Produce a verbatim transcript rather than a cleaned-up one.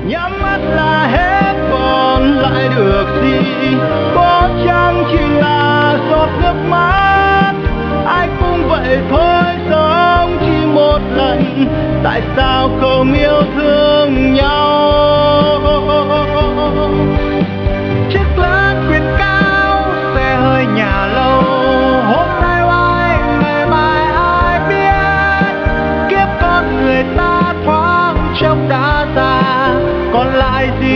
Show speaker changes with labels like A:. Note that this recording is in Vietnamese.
A: nhắm mắt là hết còn lại được gì, có chăng chỉ là giọt nước mắt. Ai cũng vậy thôi, sống chỉ một lần, tại sao không yêu thương nhau? Chiếc lá quyệt cao, xe hơi nhà lâu, hôm nay ai ngày mai ai biết. Kiếp con người ta thoáng chốc đã già, còn lại gì